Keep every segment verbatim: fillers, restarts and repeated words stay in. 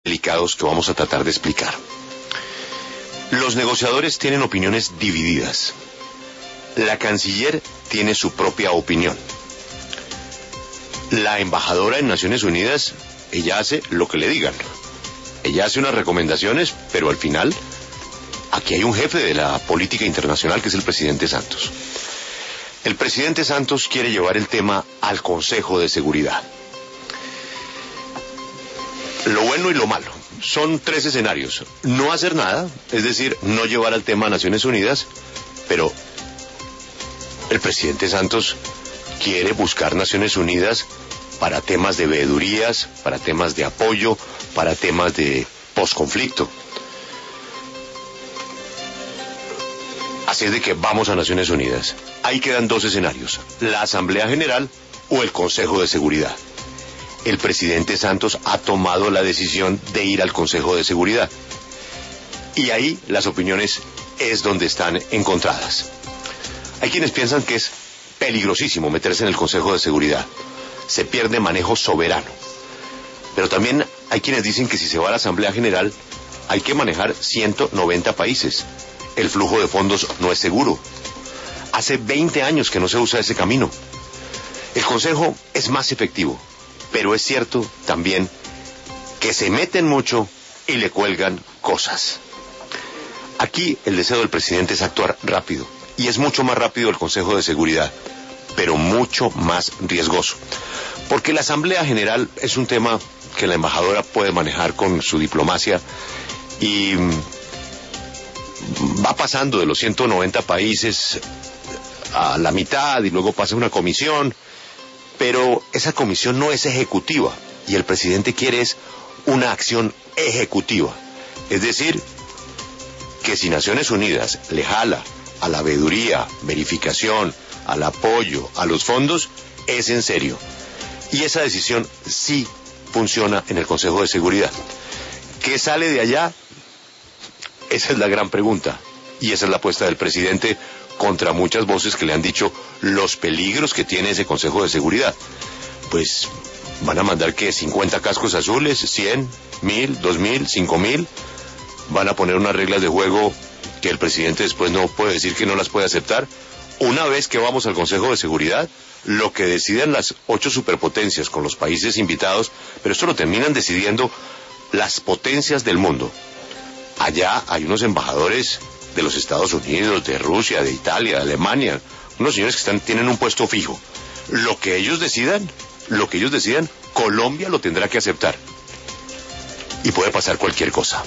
delicados que vamos a tratar de explicar. Los negociadores tienen opiniones divididas. La canciller tiene su propia opinión. La embajadora en Naciones Unidas, ella hace lo que le digan. Ella hace unas recomendaciones, pero al final, aquí hay un jefe de la política internacional que es el presidente Santos. El presidente Santos quiere llevar el tema al Consejo de Seguridad. Lo bueno y lo malo. Son tres escenarios. No hacer nada, es decir, no llevar al tema a Naciones Unidas, pero el presidente Santos quiere buscar Naciones Unidas para temas de veedurías, para temas de apoyo, para temas de posconflicto. Así es de que vamos a Naciones Unidas. Ahí quedan dos escenarios, la Asamblea General o el Consejo de Seguridad. El presidente Santos ha tomado la decisión de ir al Consejo de Seguridad. Y ahí las opiniones es donde están encontradas. Hay quienes piensan que es peligrosísimo meterse en el Consejo de Seguridad. Se pierde manejo soberano. Pero también hay quienes dicen que si se va a la Asamblea General hay que manejar ciento noventa países. El flujo de fondos no es seguro. Hace veinte años que no se usa ese camino. El Consejo es más efectivo. Pero es cierto también que se meten mucho y le cuelgan cosas. Aquí el deseo del presidente es actuar rápido, y es mucho más rápido el Consejo de Seguridad, pero mucho más riesgoso. Porque la Asamblea General es un tema que la embajadora puede manejar con su diplomacia y va pasando de los ciento noventa países a la mitad y luego pasa una comisión. Pero esa comisión no es ejecutiva y el presidente quiere es una acción ejecutiva. Es decir, que si Naciones Unidas le jala a la veeduría, verificación, al apoyo, a los fondos, es en serio. Y esa decisión sí funciona en el Consejo de Seguridad. ¿Qué sale de allá? Esa es la gran pregunta. Y esa es la apuesta del presidente contra muchas voces que le han dicho los peligros que tiene ese Consejo de Seguridad. Pues van a mandar que cincuenta cascos azules, cien, mil, dos mil, cinco mil, van a poner unas reglas de juego que el presidente después no puede decir que no las puede aceptar. Una vez que vamos al Consejo de Seguridad, lo que decidan las ocho superpotencias con los países invitados, pero esto lo terminan decidiendo las potencias del mundo. Allá hay unos embajadores de los Estados Unidos, de Rusia, de Italia, de Alemania, unos señores que están, tienen un puesto fijo. Lo que ellos decidan, lo que ellos decidan, Colombia lo tendrá que aceptar. Y puede pasar cualquier cosa.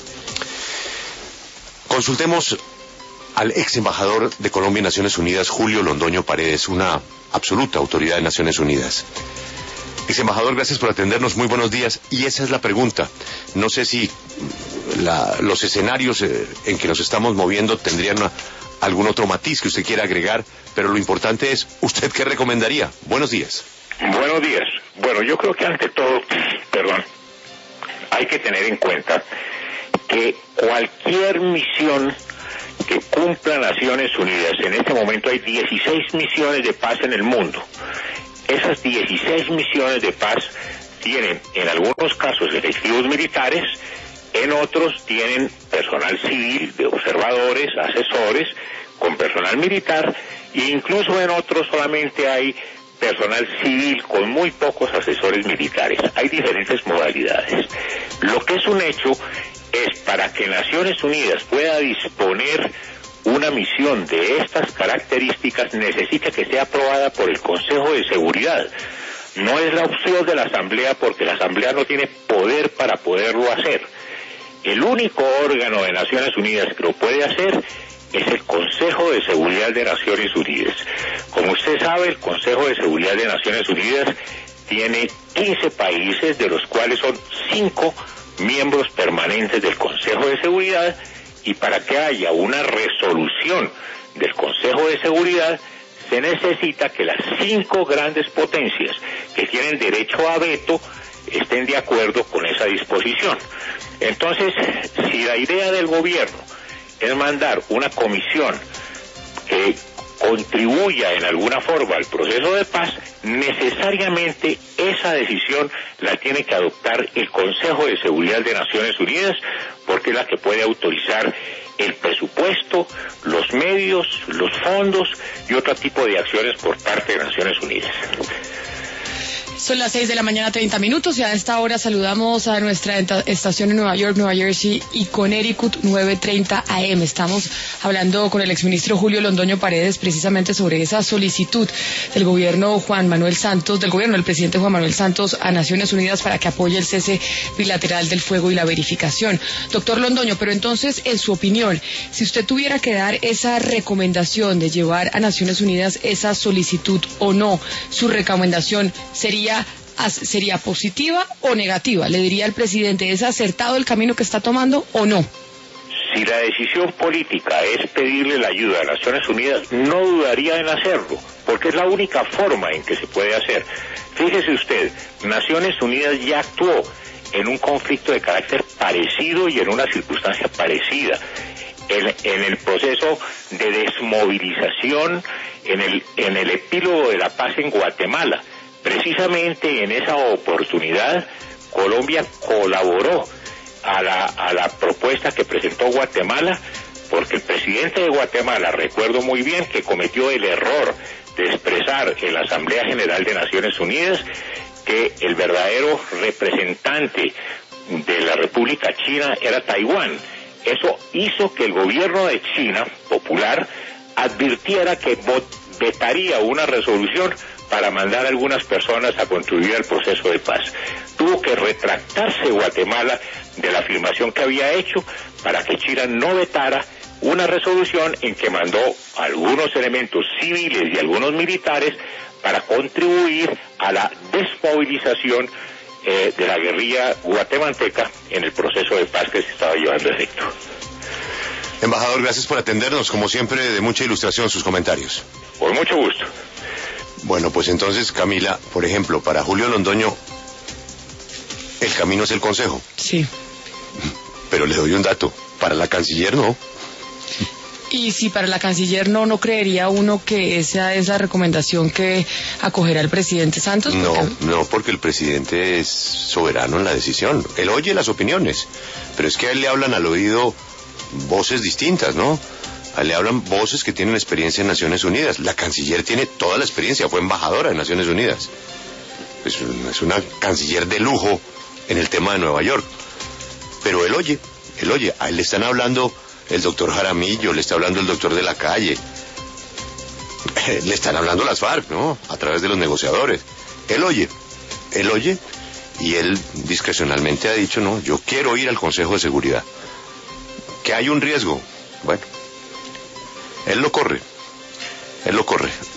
Consultemos al ex embajador de Colombia en Naciones Unidas, Julio Londoño Paredes, una absoluta autoridad de Naciones Unidas. Ex embajador, gracias por atendernos, muy buenos días. Y esa es la pregunta. No sé si la, los escenarios eh, en que nos estamos moviendo tendrían una, algún otro matiz que usted quiera agregar, pero lo importante es, ¿usted qué recomendaría? Buenos días. Buenos días. Bueno, yo creo que ante todo, perdón, hay que tener en cuenta que cualquier misión que cumpla Naciones Unidas, en este momento hay dieciséis misiones de paz en el mundo. Esas dieciséis misiones de paz tienen en algunos casos efectivos militares, en otros tienen personal civil, de observadores, asesores, con personal militar, e incluso en otros solamente hay personal civil con muy pocos asesores militares. Hay diferentes modalidades. Lo que es un hecho es para que Naciones Unidas pueda disponer una misión de estas características necesita que sea aprobada por el Consejo de Seguridad. No es la opción de la Asamblea porque la Asamblea no tiene poder para poderlo hacer. El único órgano de Naciones Unidas que lo puede hacer es el Consejo de Seguridad de Naciones Unidas. Como usted sabe, el Consejo de Seguridad de Naciones Unidas tiene quince países, de los cuales son cinco miembros permanentes del Consejo de Seguridad, y para que haya una resolución del Consejo de Seguridad se necesita que las cinco grandes potencias que tienen derecho a veto estén de acuerdo con esa disposición. Entonces, si la idea del gobierno es mandar una comisión que contribuya en alguna forma al proceso de paz, necesariamente esa decisión la tiene que adoptar el Consejo de Seguridad de Naciones Unidas, porque es la que puede autorizar el presupuesto, los medios, los fondos y otro tipo de acciones por parte de Naciones Unidas. Son las seis de la mañana, treinta minutos, y a esta hora saludamos a nuestra estación en Nueva York, Nueva Jersey y Connecticut, novecientos treinta A M. Estamos hablando con el exministro Julio Londoño Paredes precisamente sobre esa solicitud del gobierno Juan Manuel Santos, del gobierno del presidente Juan Manuel Santos a Naciones Unidas para que apoye el cese bilateral del fuego y la verificación. Doctor Londoño, pero entonces, en su opinión, si usted tuviera que dar esa recomendación de llevar a Naciones Unidas esa solicitud o no, su recomendación sería ¿Sería positiva o negativa? ¿Le diría al presidente, ¿es acertado el camino que está tomando o no? Si la decisión política es pedirle la ayuda a Naciones Unidas, no dudaría en hacerlo, porque es la única forma en que se puede hacer. Fíjese usted, Naciones Unidas ya actuó en un conflicto de carácter parecido y en una circunstancia parecida. En, en el proceso de desmovilización, en el, en el epílogo de la paz en Guatemala. Precisamente en esa oportunidad, Colombia colaboró a la, a la propuesta que presentó Guatemala, porque el presidente de Guatemala, recuerdo muy bien, que cometió el error de expresar en la Asamblea General de Naciones Unidas que el verdadero representante de la República China era Taiwán. Eso hizo que el gobierno de China, popular, advirtiera que vetaría una resolución para mandar a algunas personas a contribuir al proceso de paz. Tuvo que retractarse Guatemala de la afirmación que había hecho para que China no vetara una resolución en que mandó algunos elementos civiles y algunos militares para contribuir a la desmovilización eh, de la guerrilla guatemalteca en el proceso de paz que se estaba llevando a efecto. Embajador, gracias por atendernos, como siempre, de mucha ilustración sus comentarios. Con mucho gusto. Bueno, pues entonces, Camila, por ejemplo, para Julio Londoño, el camino es el Consejo. Sí. Pero le doy un dato, para la canciller no. Y si para la canciller no, ¿no creería uno que esa es la recomendación que acogerá el presidente Santos? No, porque... no, porque el presidente es soberano en la decisión. Él oye las opiniones, pero es que a él le hablan al oído voces distintas, ¿no? A él le hablan voces que tienen experiencia en Naciones Unidas. La canciller tiene toda la experiencia, fue embajadora en Naciones Unidas. Es, es una canciller de lujo en el tema de Nueva York. Pero él oye, él oye, a él le están hablando el doctor Jaramillo, le está hablando el doctor de la Calle, le están hablando las FARC, ¿no? A través de los negociadores. Él oye, él oye, y él discrecionalmente ha dicho, no, yo quiero ir al Consejo de Seguridad. Que hay un riesgo, bueno, él lo corre, él lo corre.